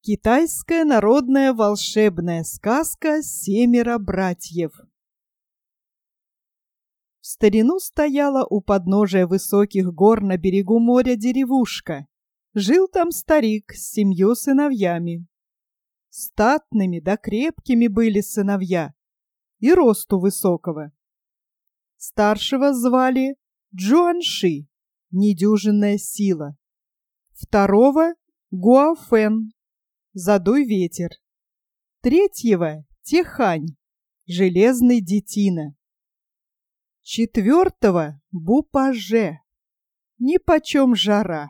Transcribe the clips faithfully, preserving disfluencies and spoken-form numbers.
Китайская народная волшебная сказка «Семеро братьев». В старину стояла у подножия высоких гор на берегу моря деревушка. Жил там старик с семью сыновьями. Статными да крепкими были сыновья, и росту высокого. Старшего звали Джуанши, недюжинная сила. Второго — Гуафэн, задуй ветер. Третьего — Техань, железный детина. Четвертого — Бупаже, нипочем жара.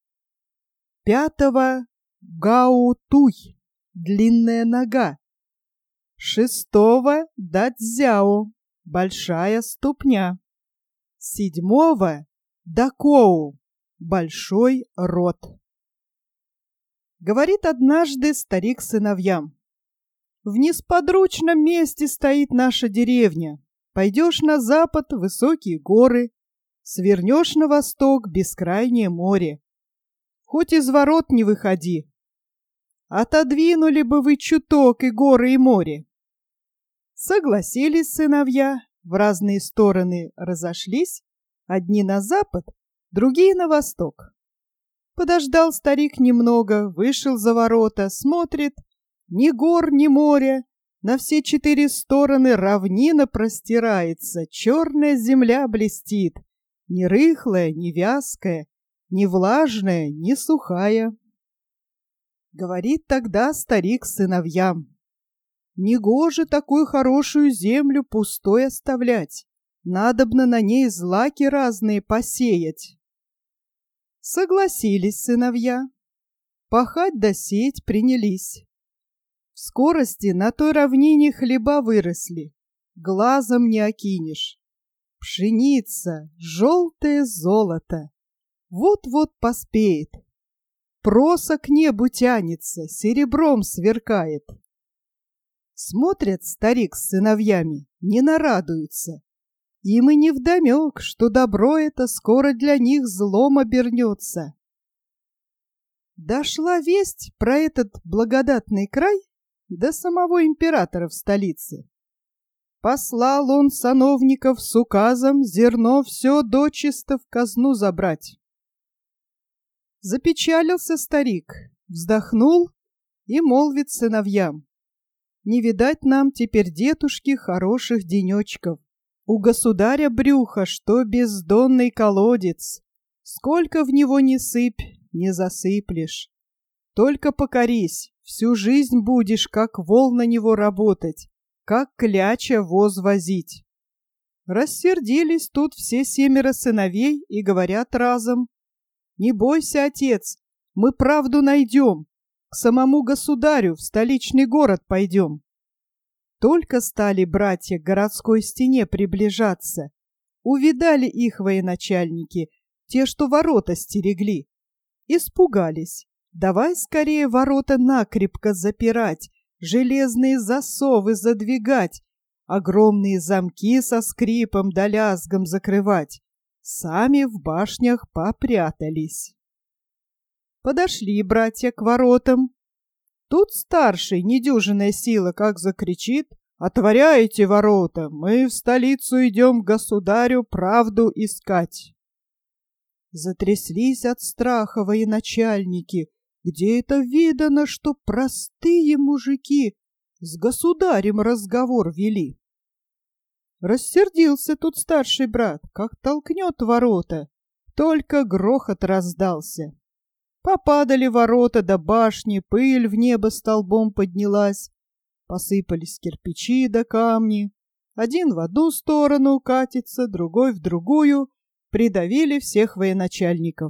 Пятого — Гаутуй, длинная нога. Шестого — Дацзяо, большая ступня. Седьмого — Дакоу, большой рот. Говорит однажды старик сыновьям: «В несподручном месте стоит наша деревня. Пойдешь на запад — высокие горы, свернешь на восток — бескрайнее море. Хоть из ворот не выходи. Отодвинули бы вы чуток и горы, и море». Согласились сыновья, в разные стороны разошлись, одни на запад, другие на восток. Подождал старик немного, вышел за ворота, смотрит: ни гор, ни моря, на все четыре стороны равнина простирается, черная земля блестит, ни рыхлая, ни вязкая, ни влажная, ни сухая. Говорит тогда старик сыновьям: «Негоже такую хорошую землю пустой оставлять, надобно на ней злаки разные посеять». Согласились сыновья. Пахать да сеять принялись. В скорости на той равнине хлеба выросли, глазом не окинешь. Пшеница, желтое золото, вот-вот поспеет. Проса к небу тянется, серебром сверкает. Смотрят старик с сыновьями, не нарадуются. Им и невдомек, что добро это скоро для них злом обернется. Дошла весть про этот благодатный край до самого императора в столице. Послал он сановников с указом зерно все дочисто в казну забрать. Запечалился старик, вздохнул и молвит сыновьям: «Не видать нам теперь, дедушки, хороших денечков. У государя брюха, что бездонный колодец. Сколько в него ни сыпь, не засыплешь. Только покорись, всю жизнь будешь, как вол на него работать, как кляча воз возить». Рассердились тут все семеро сыновей и говорят разом: «Не бойся, отец, мы правду найдем, к самому государю в столичный город пойдем». Только стали братья к городской стене приближаться, увидали их военачальники, те, что ворота стерегли. Испугались. Давай скорее ворота накрепко запирать, железные засовы задвигать, огромные замки со скрипом да лязгом закрывать. Сами в башнях попрятались. Подошли братья к воротам. Тут старший, недюжинная сила, как закричит: «Отворяйте ворота, мы в столицу идем к государю правду искать». Затряслись от страха военачальники. Где это видано, что простые мужики с государем разговор вели? Рассердился тут старший брат, как толкнет ворота, только грохот раздался. Попадали ворота до башни, пыль в небо столбом поднялась, посыпались кирпичи да камни. Один в одну сторону катится, другой в другую, придавили всех военачальников.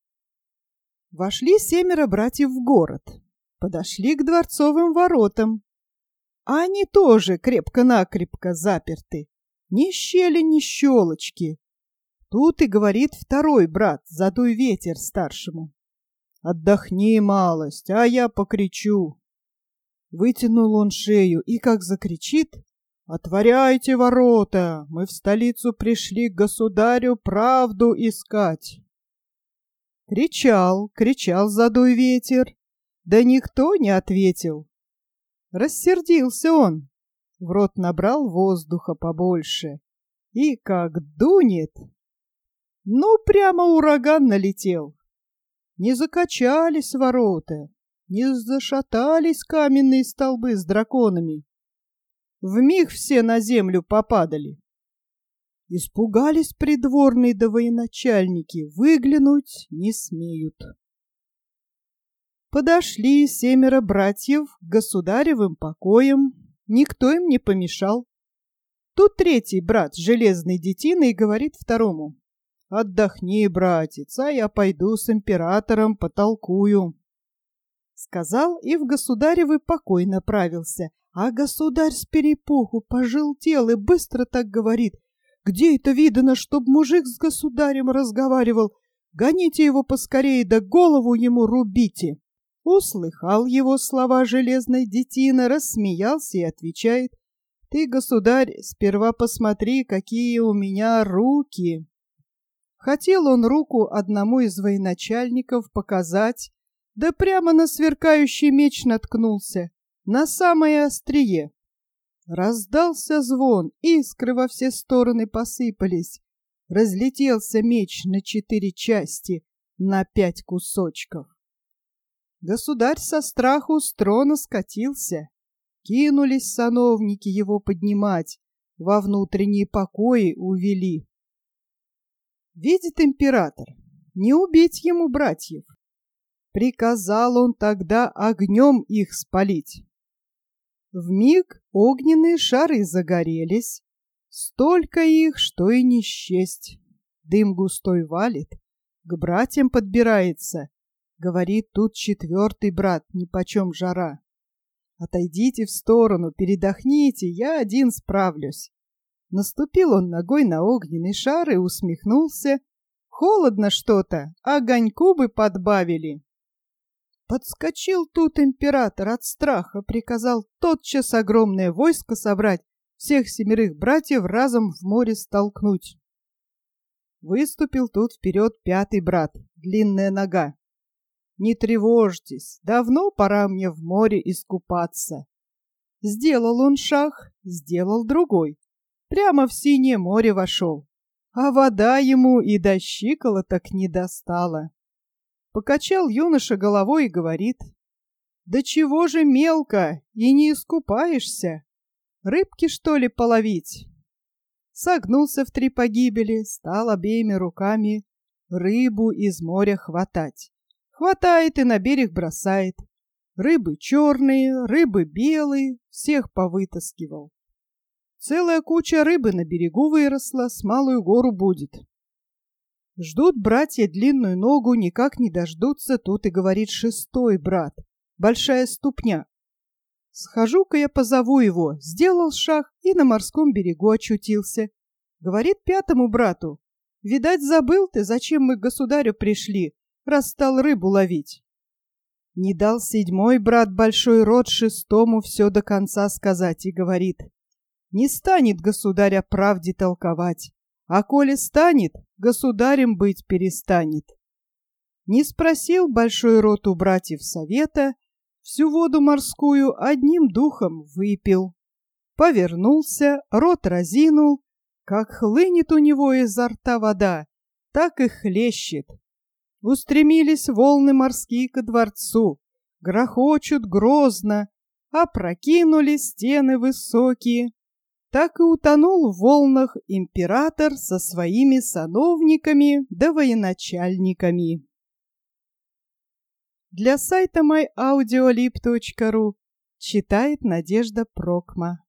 Вошли семеро братьев в город, подошли к дворцовым воротам. А они тоже крепко-накрепко заперты, ни щели, ни щелочки. Тут и говорит второй брат, задуй ветер, старшему: «Отдохни малость, а я покричу». Вытянул он шею и как закричит: «Отворяйте ворота, мы в столицу пришли к государю правду искать». Кричал, кричал задуй ветер, Да никто не ответил. Рассердился он, в рот набрал воздуха побольше. И как дунет, ну прямо ураган налетел. Не закачались ворота, не зашатались каменные столбы с драконами. Вмиг все на землю попадали. Испугались придворные да военачальники, выглянуть не смеют. Подошли семеро братьев к государевым покоям, никто им не помешал. Тут третий брат с железной детиной говорит второму: «Отдохни, братец, а я пойду с императором потолкую». Сказал и в государевый покой направился, а государь с перепуху пожелтел и быстро так говорит: «Где это видано, чтоб мужик с государем разговаривал? Гоните его поскорее, да голову ему рубите». Услыхал его слова железной детина, рассмеялся и отвечает: «Ты, государь, сперва посмотри, какие у меня руки». Хотел он руку одному из военачальников показать, да прямо на сверкающий меч наткнулся, на самое острие. Раздался звон, искры во все стороны посыпались. Разлетелся меч на четыре части, на пять кусочков. Государь со страху с трона скатился. Кинулись сановники его поднимать, во внутренние покои увели. Видит император, не убить ему братьев. Приказал он тогда огнем их спалить. Вмиг огненные шары загорелись, столько их, что и не счесть. Дым густой валит, к братьям подбирается. Говорит тут четвертый брат, нипочем жара. Отойдите в сторону, передохните, я один справлюсь. Наступил он ногой на огненный шар и усмехнулся. Холодно что-то, огоньку бы подбавили. Подскочил тут император от страха, приказал тотчас огромное войско собрать, всех семерых братьев разом в море столкнуть. Выступил тут вперед пятый брат, длинная нога. Не тревожьтесь, давно пора мне в море искупаться. Сделал он шаг, сделал другой. Прямо в синее море вошел, а вода ему и до щиколоток не достала. Покачал юноша головой и говорит: «Да чего же мелко, и не искупаешься? Рыбки, что ли, половить?» Согнулся в три погибели, стал обеими руками рыбу из моря хватать. Хватает и на берег бросает. Рыбы черные, рыбы белые, всех повытаскивал. Целая куча рыбы на берегу выросла, с малую гору будет. Ждут братья длинную ногу, никак не дождутся, тут и говорит шестой брат, большая ступня. Схожу-ка я позову его, сделал шаг и на морском берегу очутился. Говорит пятому брату: «Видать, забыл ты, зачем мы к государю пришли, раз стал рыбу ловить». Не дал седьмой брат большой рот шестому все до конца сказать и говорит: «Не станет государь о правде толковать, а коли станет, государем быть перестанет». Не спросил большой рот у братьев совета, всю воду морскую одним духом выпил. Повернулся, рот разинул, как хлынет у него изо рта вода, так и хлещет. Устремились волны морские ко дворцу, грохочут грозно, опрокинули стены высокие. Так и утонул в волнах император со своими сановниками да военачальниками. Для сайта май аудиолиб точка ру читает Надежда Прокма.